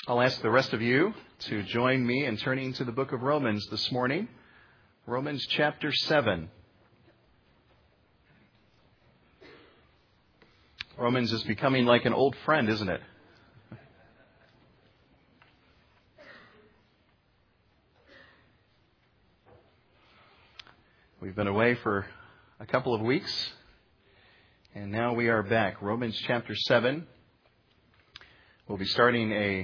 I'll ask the rest of you to join me in turning to the book of Romans this morning. Romans chapter 7. Romans is becoming like an old friend, isn't it? We've been away for a couple of weeks, and now we are back. Romans chapter 7. We'll be starting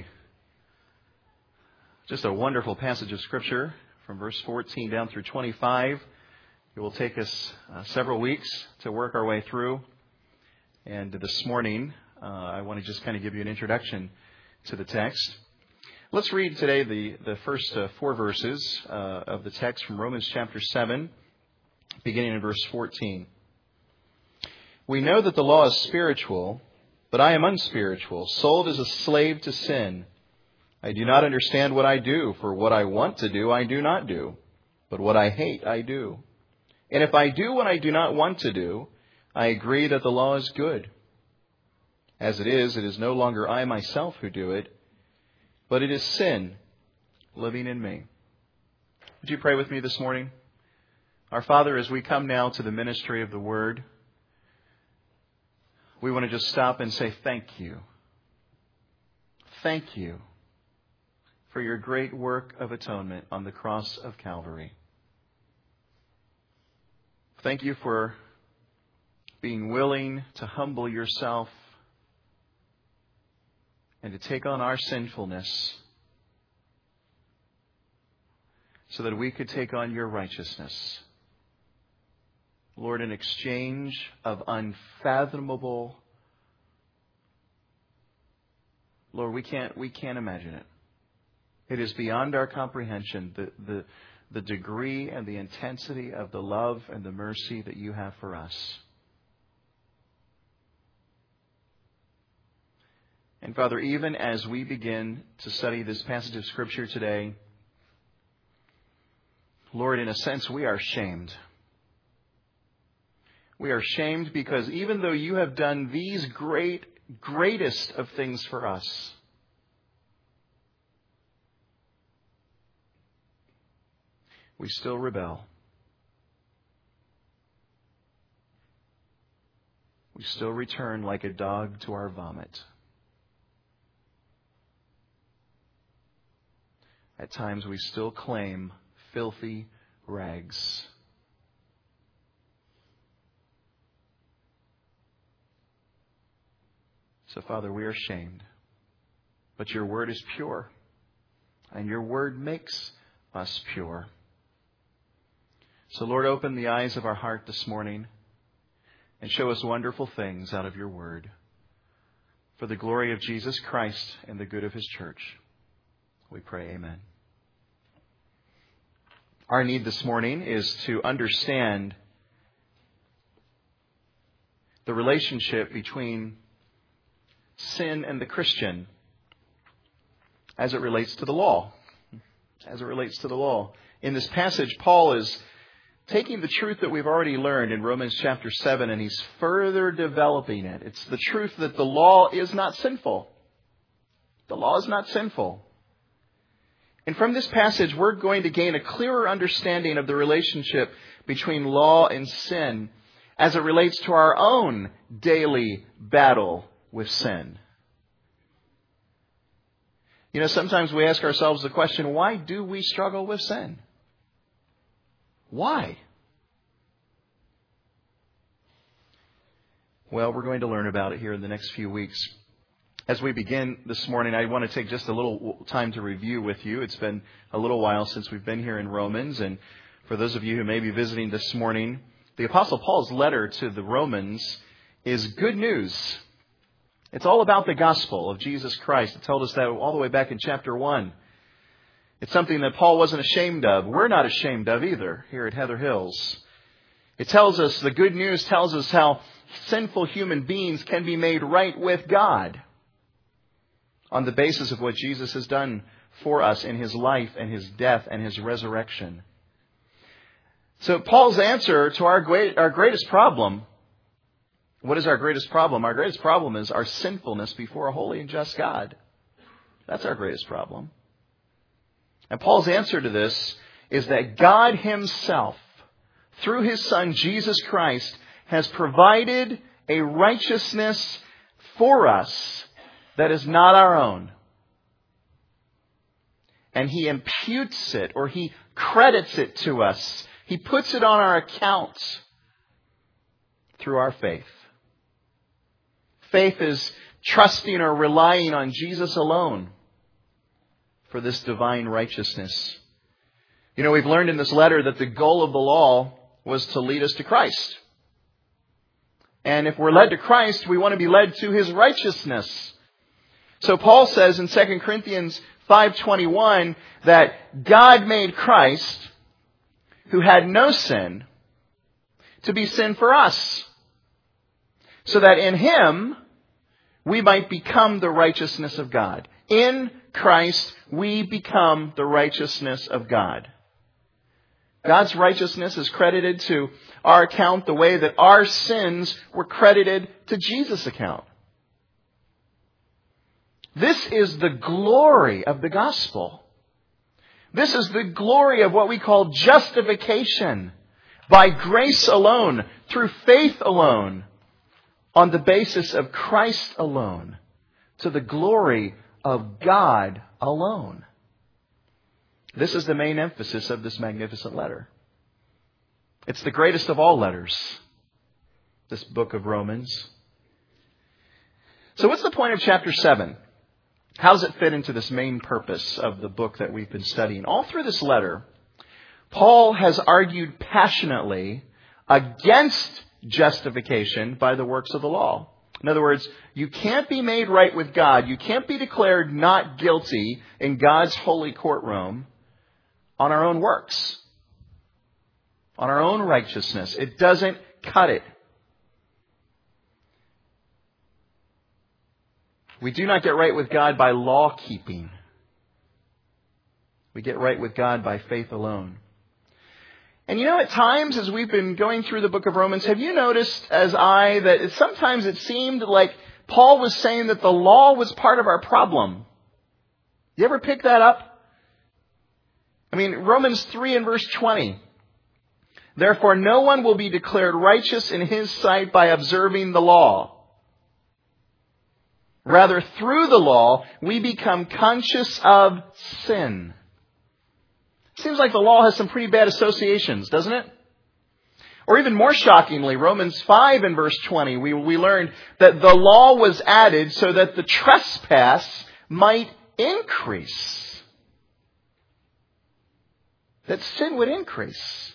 just a wonderful passage of Scripture from verse 14 down through 25. It will take us several weeks to work our way through. And this morning, I want to just kind of give you an introduction to the text. Let's read today the first four verses of the text from Romans chapter 7, beginning in verse 14. We know that the law is spiritual, but I am unspiritual, sold as a slave to sin. I do not understand what I do, for what I want to do, I do not do. But what I hate, I do. And if I do what I do not want to do, I agree that the law is good. As it is no longer I myself who do it, but it is sin living in me. Would you pray with me this morning? Our Father, as we come now to the ministry of the Word, we want to just stop and say thank you. Thank you for your great work of atonement on the cross of Calvary. Thank you for being willing to humble yourself and to take on our sinfulness so that we could take on your righteousness. Lord, in exchange of unfathomable, Lord, we can't imagine it. It is beyond our comprehension, the degree and the intensity of the love and the mercy that you have for us. And Father, even as we begin to study this passage of Scripture today, Lord, in a sense, we are shamed. We are shamed because even though you have done these greatest of things for us, we still rebel. We still return like a dog to our vomit. At times we still claim filthy rags. So, Father, we are shamed. But your word is pure. And your word makes us pure. So, Lord, open the eyes of our heart this morning and show us wonderful things out of your word for the glory of Jesus Christ and the good of his church. We pray, amen. Our need this morning is to understand the relationship between sin and the Christian as it relates to the law. As it relates to the law. In this passage, Paul is taking the truth that we've already learned in Romans chapter 7, and he's further developing it. It's the truth that the law is not sinful. The law is not sinful. And from this passage, we're going to gain a clearer understanding of the relationship between law and sin as it relates to our own daily battle with sin. You know, sometimes we ask ourselves the question, why do we struggle with sin? Why? Well, we're going to learn about it here in the next few weeks. As we begin this morning, I want to take just a little time to review with you. It's been a little while since we've been here in Romans. And for those of you who may be visiting this morning, the Apostle Paul's letter to the Romans is good news. It's all about the gospel of Jesus Christ. It told us that all the way back in chapter 1. It's something that Paul wasn't ashamed of. We're not ashamed of either here at Heather Hills. It tells us, the good news tells us how sinful human beings can be made right with God on the basis of what Jesus has done for us in his life and his death and his resurrection. So Paul's answer to our greatest problem, what is our greatest problem? Our greatest problem is our sinfulness before a holy and just God. That's our greatest problem. And Paul's answer to this is that God himself, through his Son Jesus Christ, has provided a righteousness for us that is not our own. And he imputes it, or he credits it to us. He puts it on our accounts through our faith. Faith is trusting or relying on Jesus alone for this divine righteousness. You know, we've learned in this letter that the goal of the law was to lead us to Christ. And if we're led to Christ, we want to be led to his righteousness. So Paul says in 2 Corinthians 5:21 that God made Christ, who had no sin, to be sin for us, so that in him we might become the righteousness of God. In Christ, we become the righteousness of God. God's righteousness is credited to our account the way that our sins were credited to Jesus' account. This is the glory of the gospel. This is the glory of what we call justification. By grace alone, through faith alone, on the basis of Christ alone, to the glory of God alone. This is the main emphasis of this magnificent letter. It's the greatest of all letters, this book of Romans. So what's the point of chapter 7? How does it fit into this main purpose of the book that we've been studying? All through this letter, Paul has argued passionately against justification by the works of the law. In other words, you can't be made right with God. You can't be declared not guilty in God's holy courtroom on our own works, on our own righteousness. It doesn't cut it. We do not get right with God by law keeping. We get right with God by faith alone. And you know, at times as we've been going through the book of Romans, have you noticed, as I, that sometimes it seemed like Paul was saying that the law was part of our problem? You ever pick that up? I mean, Romans 3 and verse 20. Therefore, no one will be declared righteous in his sight by observing the law. Rather, through the law, we become conscious of sin. Seems like the law has some pretty bad associations, doesn't it? Or even more shockingly, Romans 5 and verse 20, we learned that the law was added so that the trespass might increase. That sin would increase.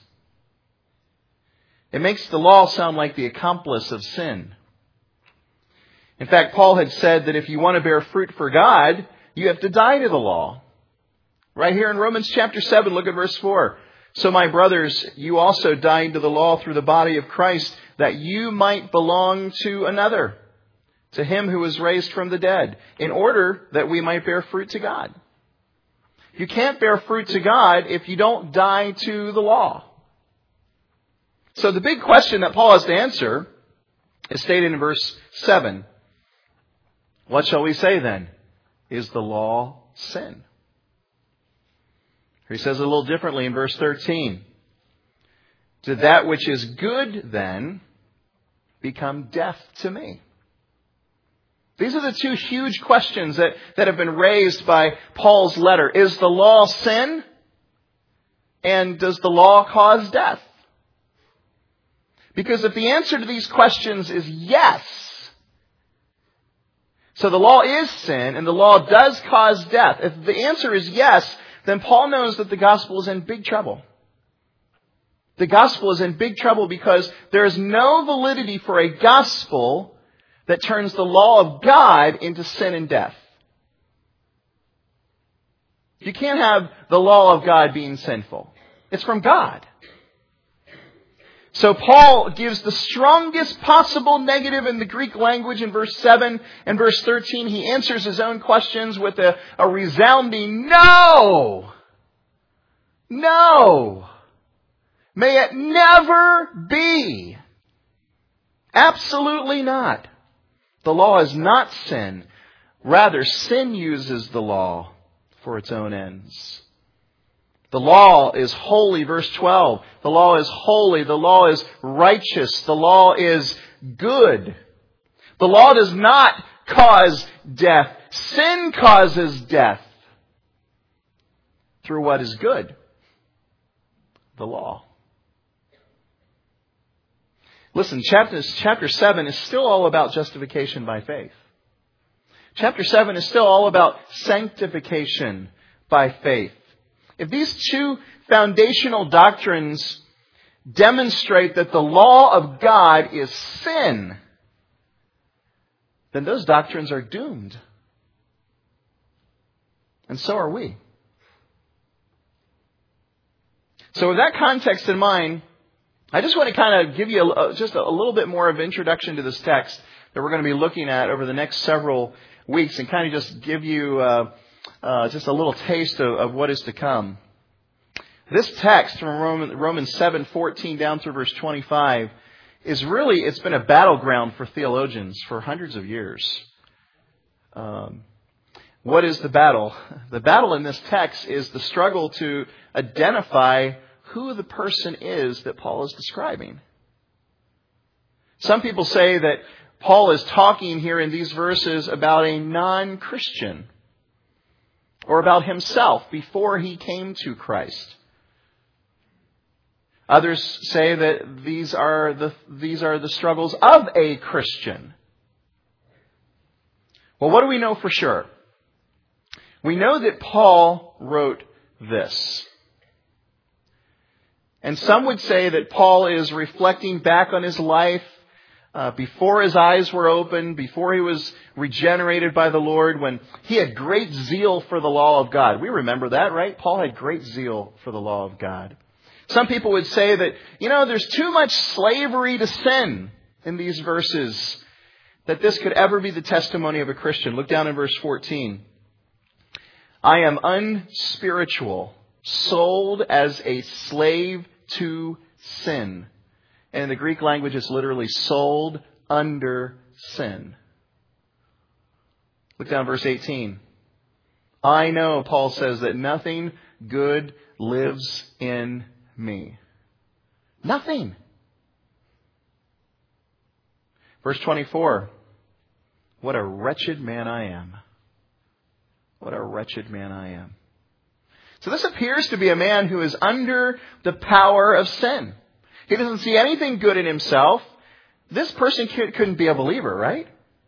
It makes the law sound like the accomplice of sin. In fact, Paul had said that if you want to bear fruit for God, you have to die to the law. Right here in Romans chapter 7, look at verse 4. So my brothers, you also died to the law through the body of Christ, that you might belong to another, to him who was raised from the dead, in order that we might bear fruit to God. You can't bear fruit to God if you don't die to the law. So the big question that Paul has to answer is stated in verse 7. What shall we say then? Is the law sin? He says it a little differently in verse 13. Did that which is good then become death to me? These are the two huge questions that have been raised by Paul's letter. Is the law sin? And does the law cause death? Because if the answer to these questions is yes, so the law is sin and the law does cause death. If the answer is yes, then Paul knows that the gospel is in big trouble. The gospel is in big trouble because there is no validity for a gospel that turns the law of God into sin and death. You can't have the law of God being sinful. It's from God. So Paul gives the strongest possible negative in the Greek language in verse 7 and verse 13. He answers his own questions with a resounding no. No. May it never be. Absolutely not. The law is not sin. Rather, sin uses the law for its own ends. The law is holy, verse 12. The law is holy. The law is righteous. The law is good. The law does not cause death. Sin causes death through what is good, the law. Listen, chapter 7 is still all about justification by faith. Chapter 7 is still all about sanctification by faith. If these two foundational doctrines demonstrate that the law of God is sin, then those doctrines are doomed. And so are we. So with that context in mind, I just want to kind of give you just a little bit more of introduction to this text that we're going to be looking at over the next several weeks and kind of just give you just a little taste of what is to come. This text from Romans 7:14 down through verse 25 is really, it's been a battleground for theologians for hundreds of years. What is the battle? The battle in this text is the struggle to identify who the person is that Paul is describing. Some people say that Paul is talking here in these verses about a non-Christian or about himself before he came to Christ. Others say that these are the struggles of a Christian. Well, what do we know for sure? We know that Paul wrote this. And some would say that Paul is reflecting back on his life before his eyes were opened, before he was regenerated by the Lord, when he had great zeal for the law of God. We remember that, right? Paul had great zeal for the law of God. Some people would say that, there's too much slavery to sin in these verses, that this could ever be the testimony of a Christian. Look down in verse 14. I am unspiritual, sold as a slave to sin. And in the Greek language, it's literally sold under sin. Look down verse 18. I know, Paul says, that nothing good lives in me. Nothing. Verse 24. What a wretched man I am. What a wretched man I am. So this appears to be a man who is under the power of sin. He doesn't see anything good in himself. This person couldn't be a believer, right?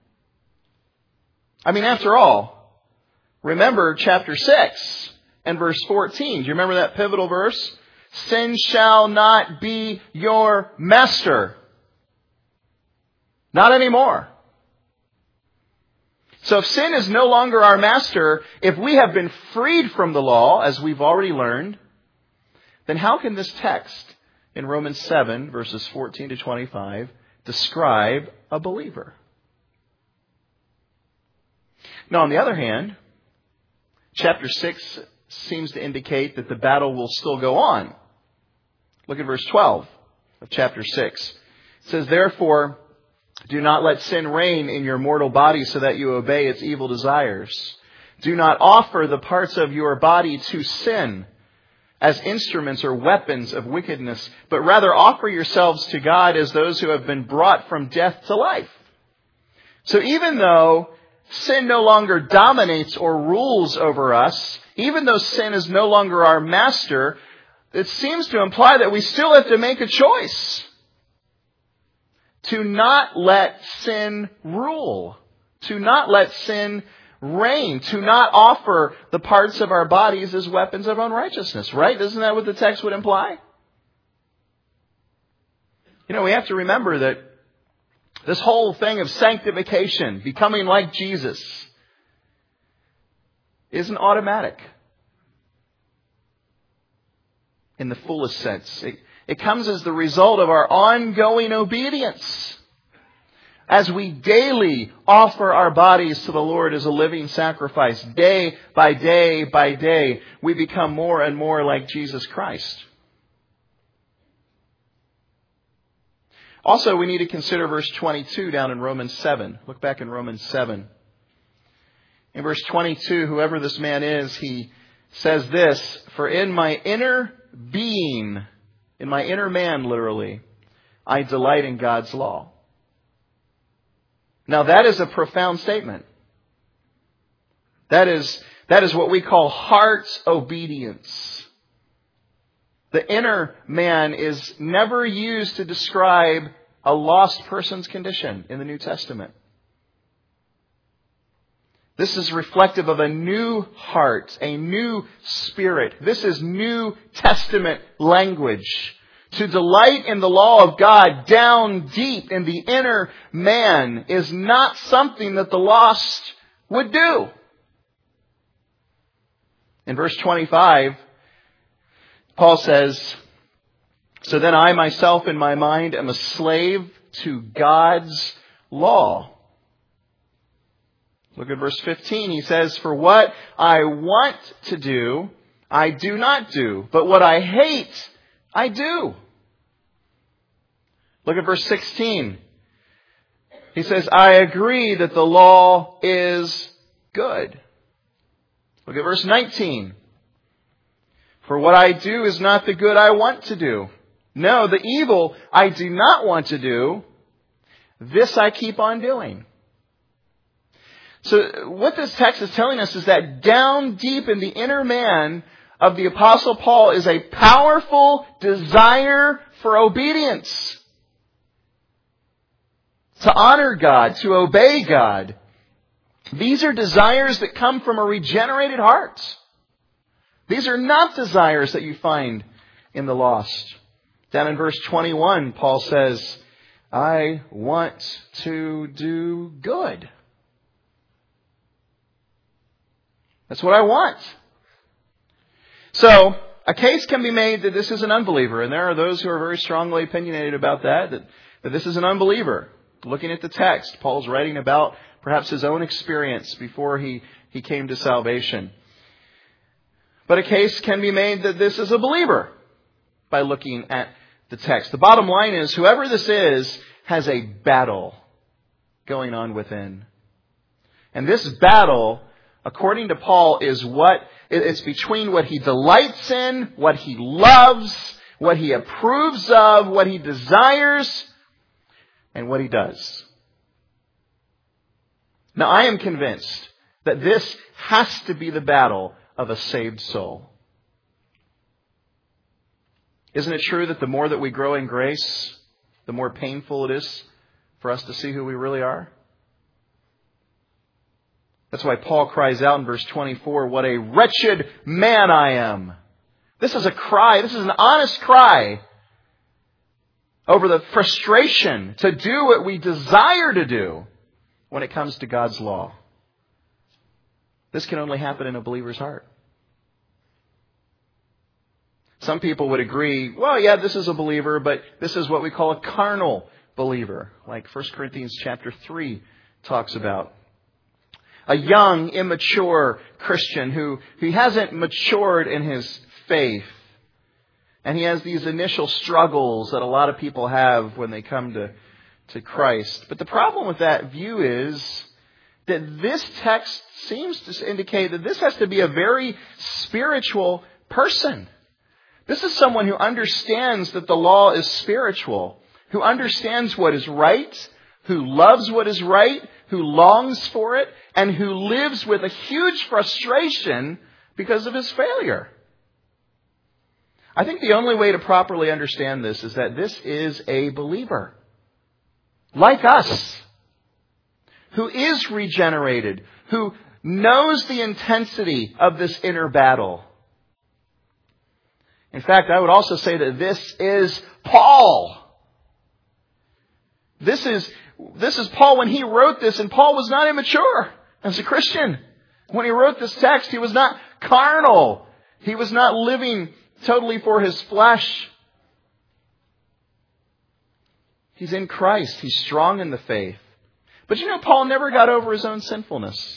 I mean, after all, remember chapter 6 and verse 14. Do you remember that pivotal verse? Sin shall not be your master. Not anymore. So if sin is no longer our master, if we have been freed from the law, as we've already learned, then how can this text in Romans 7, verses 14 to 25, describe a believer? Now, on the other hand, chapter 6 seems to indicate that the battle will still go on. Look at verse 12 of chapter 6. It says, therefore, do not let sin reign in your mortal body so that you obey its evil desires. Do not offer the parts of your body to sin as instruments or weapons of wickedness, but rather offer yourselves to God as those who have been brought from death to life. So even though sin no longer dominates or rules over us, even though sin is no longer our master, it seems to imply that we still have to make a choice to not let sin rule, to not let sin reign, to not offer the parts of our bodies as weapons of unrighteousness, right? Isn't that what the text would imply? We have to remember that this whole thing of sanctification, becoming like Jesus, isn't automatic in the fullest sense. It comes as the result of our ongoing obedience. As we daily offer our bodies to the Lord as a living sacrifice, day by day by day, we become more and more like Jesus Christ. Also, we need to consider verse 22 down in Romans 7. Look back in Romans 7. In verse 22, whoever this man is, he says this, "For in my inner being," in my inner man, literally, "I delight in God's law." Now that is a profound statement. That is what we call heart obedience. The inner man is never used to describe a lost person's condition in the New Testament. This is reflective of a new heart, a new spirit. This is New Testament language. To delight in the law of God down deep in the inner man is not something that the lost would do. In verse 25, Paul says, "So then I myself in my mind am a slave to God's law." Look at verse 15. He says, "For what I want to do, I do not do. But what I hate, I do." Look at verse 16. He says, "I agree that the law is good." Look at verse 19. "For what I do is not the good I want to do. No, the evil I do not want to do, this I keep on doing." So what this text is telling us is that down deep in the inner man of the Apostle Paul is a powerful desire for obedience. To honor God, to obey God. These are desires that come from a regenerated heart. These are not desires that you find in the lost. Down in verse 21, Paul says, "I want to do good." That's what I want. So, a case can be made that this is an unbeliever, and there are those who are very strongly opinionated about that this is an unbeliever. Looking at the text, Paul's writing about perhaps his own experience before he came to salvation. But a case can be made that this is a believer by looking at the text. The bottom line is, whoever this is has a battle going on within. And this battle, according to Paul, it's between what he delights in, what he loves, what he approves of, what he desires, and what he does. Now, I am convinced that this has to be the battle of a saved soul. Isn't it true that the more that we grow in grace, the more painful it is for us to see who we really are? That's why Paul cries out in verse 24, "What a wretched man I am." This is a cry. This is an honest cry over the frustration to do what we desire to do when it comes to God's law. This can only happen in a believer's heart. Some people would agree, well, yeah, this is a believer, but this is what we call a carnal believer, like 1 Corinthians chapter 3 talks about. A young, immature Christian who hasn't matured in his faith. And he has these initial struggles that a lot of people have when they come to Christ. But the problem with that view is that this text seems to indicate that this has to be a very spiritual person. This is someone who understands that the law is spiritual, who understands what is right, who loves what is right, who longs for it, and who lives with a huge frustration because of his failure. I think the only way to properly understand this is that this is a believer, like us, who is regenerated, who knows the intensity of this inner battle. In fact, I would also say that this is Paul. This is Paul when he wrote this, and Paul was not immature as a Christian. When he wrote this text, he was not carnal. He was not living totally for his flesh. He's in Christ. He's strong in the faith. But Paul never got over his own sinfulness.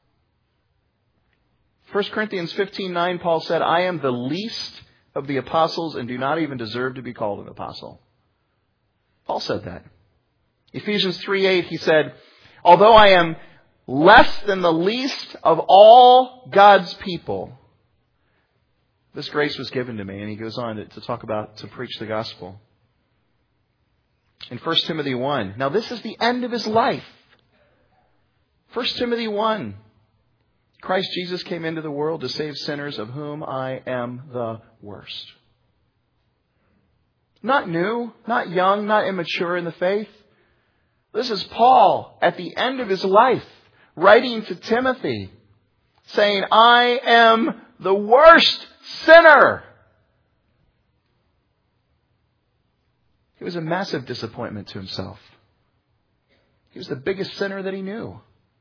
1 Corinthians 15:9, Paul said, "I am the least of the apostles and do not even deserve to be called an apostle." Paul said that. Ephesians 3:8, he said, "Although I am less than the least of all God's people, this grace was given to me. And he goes on to talk about, to preach the gospel. In 1 Timothy 1. Now this is the end of his life. 1 Timothy 1. Christ Jesus came into the world to save sinners, of whom I am the worst. Not new, not young, not immature in the faith. This is Paul at the end of his life, writing to Timothy, saying, I am the worst sinner. He was a massive disappointment to himself. He was the biggest sinner that he knew.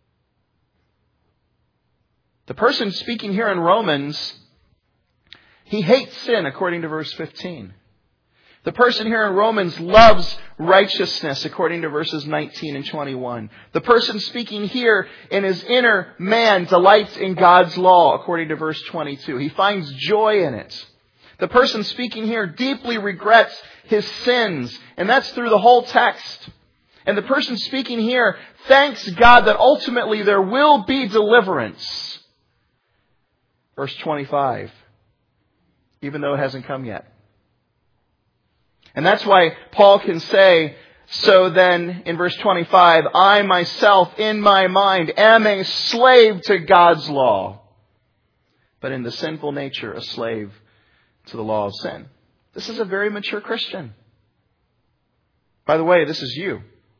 The person speaking here in Romans, he hates sin according to verse 15. The person here in Romans loves righteousness according to verses 19 and 21. The person speaking here in his inner man delights in God's law according to verse 22. He finds joy in it. The person speaking here deeply regrets his sins, and that's through the whole text. And the person speaking here thanks God that ultimately there will be deliverance. Verse 25. Even though it hasn't come yet. And that's why Paul can say, so then, in verse 25, I myself, in my mind, am a slave to God's law, but in the sinful nature, a slave to the law of sin. This is a very mature Christian. By the way, this is you.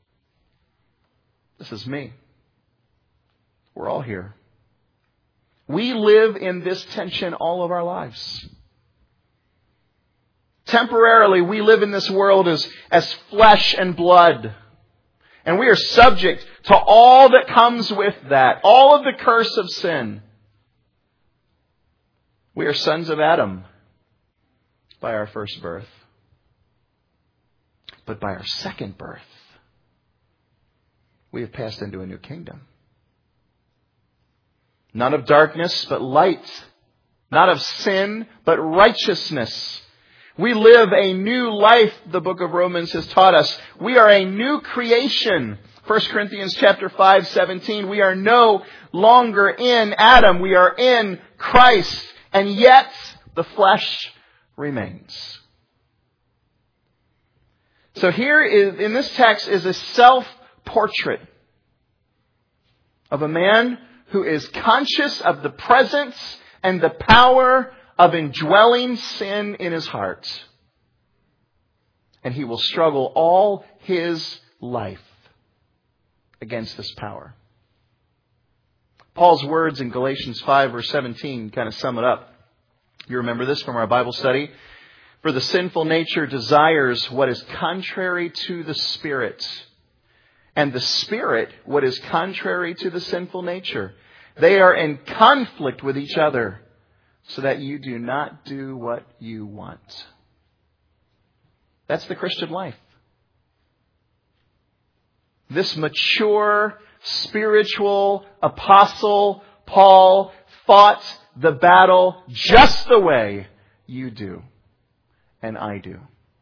This is me. We're all here. We live in this tension all of our lives. Temporarily, we live in this world as flesh and blood. And we are subject to all that comes with that. All of the curse of sin. We are sons of Adam by our first birth. But by our second birth, we have passed into a new kingdom. Not of darkness, but light. Not of sin, but righteousness. We live a new life, the book of Romans has taught us. We are a new creation. 1 Corinthians chapter 5:17. We are no longer in Adam. We are in Christ. And yet the flesh remains. So here in this text is a self-portrait of a man who is conscious of the presence and the power of indwelling sin in his heart. And he will struggle all his life against this power. Paul's words in Galatians 5 verse 17 kind of sum it up. You remember this from our Bible study. For the sinful nature desires what is contrary to the Spirit, and the Spirit what is contrary to the sinful nature. They are in conflict with each other, so that you do not do what you want. That's the Christian life. This mature, spiritual apostle, Paul, fought the battle just the way you do and I do.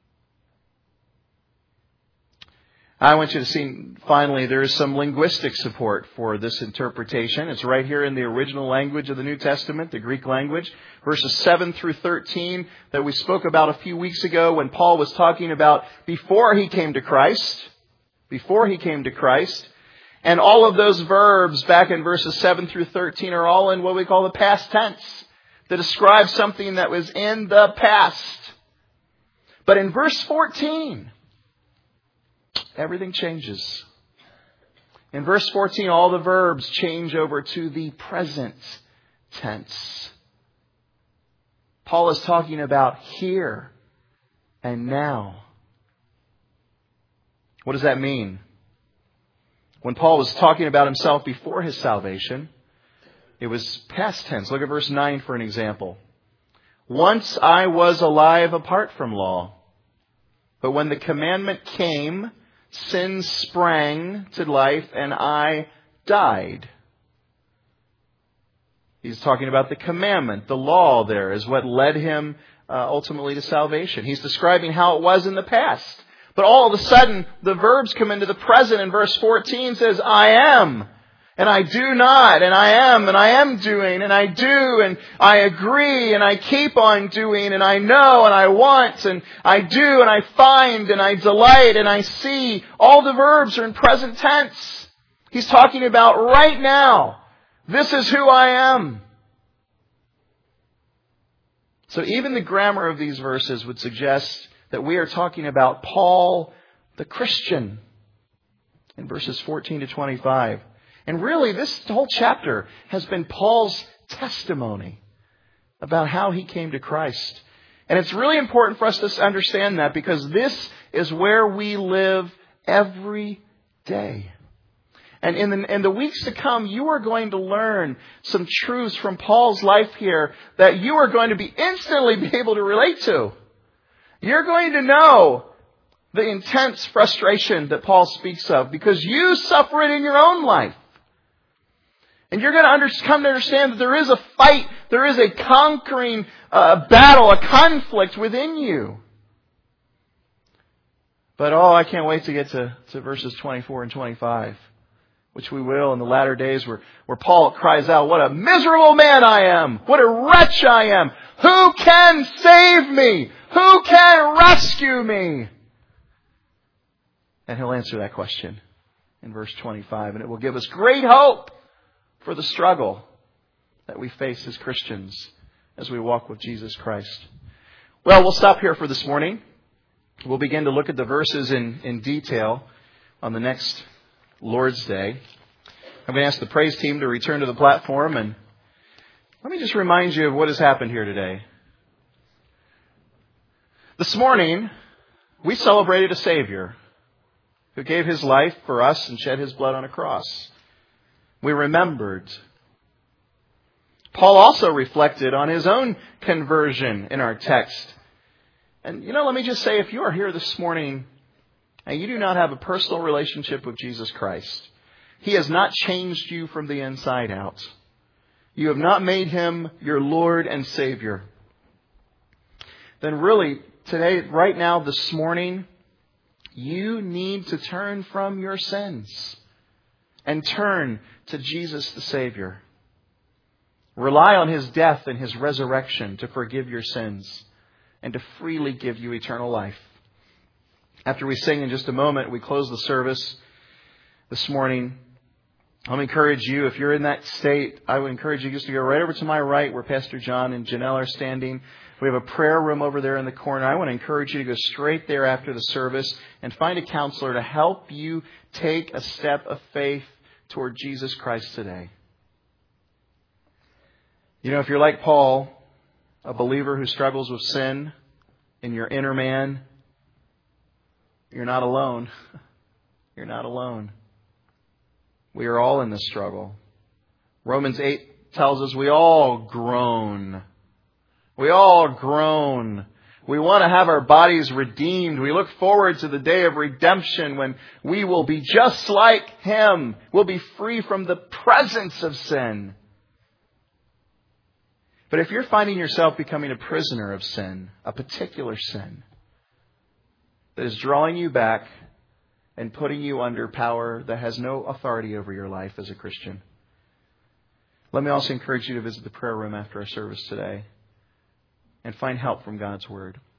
I want you to see, finally, there is some linguistic support for this interpretation. It's right here in the original language of the New Testament, the Greek language, verses 7 through 13 that we spoke about a few weeks ago when Paul was talking about before he came to Christ. Before he came to Christ. And all of those verbs back in verses 7 through 13 are all in what we call the past tense, to describe something that was in the past. But in verse 14, everything changes. In verse 14, all the verbs change over to the present tense. Paul is talking about here and now. What does that mean? When Paul was talking about himself before his salvation, it was past tense. Look at verse 9 for an example. Once I was alive apart from law, but when the commandment came, sin sprang to life and I died. He's talking about the commandment. The law there is what led him ultimately to salvation. He's describing how it was in the past. But all of a sudden, the verbs come into the present, and verse 14 says, I am. and I do not, and I am doing, and I do, and I agree, and I keep on doing, and I know, and I want, and I do, and I find, and I delight, and I see. All the verbs are in present tense. He's talking about right now. This is who I am. So even the grammar of these verses would suggest that we are talking about Paul the Christian in verses 14 to 25. And really, this whole chapter has been Paul's testimony about how he came to Christ. And it's really important for us to understand that, because this is where we live every day. And in the weeks to come, you are going to learn some truths from Paul's life here that you are going to be able to relate to. You're going to know the intense frustration that Paul speaks of, because you suffer it in your own life. And you're going to come to understand that there is a fight, there is a conquering battle, a conflict within you. But I can't wait to get to verses 24 and 25. Which we will in the latter days, where Paul cries out, "What a miserable man I am! What a wretch I am! Who can save me? Who can rescue me?" And he'll answer that question in verse 25. And it will give us great hope for the struggle that we face as Christians as we walk with Jesus Christ. Well, we'll stop here for this morning. We'll begin to look at the verses in detail on the next Lord's Day. I'm going to ask the praise team to return to the platform, and let me just remind you of what has happened here today. This morning, we celebrated a Savior who gave His life for us and shed His blood on a cross. We remembered. Paul also reflected on his own conversion in our text. And let me just say, if you are here this morning and you do not have a personal relationship with Jesus Christ, He has not changed you from the inside out. You have not made Him your Lord and Savior. Then really, today, right now, this morning, you need to turn from your sins and turn to Jesus the Savior. Rely on His death and His resurrection to forgive your sins and to freely give you eternal life. After we sing in just a moment, we close the service this morning. I'll encourage you, if you're in that state, I would encourage you just to go right over to my right where Pastor John and Janelle are standing. We have a prayer room over there in the corner. I want to encourage you to go straight there after the service and find a counselor to help you take a step of faith toward Jesus Christ today. If you're like Paul, a believer who struggles with sin in your inner man, you're not alone. You're not alone. We are all in this struggle. Romans 8 tells us we all groan. We all groan. We want to have our bodies redeemed. We look forward to the day of redemption when we will be just like Him. We'll be free from the presence of sin. But if you're finding yourself becoming a prisoner of sin, a particular sin that is drawing you back and putting you under power that has no authority over your life as a Christian, let me also encourage you to visit the prayer room after our service today and find help from God's Word.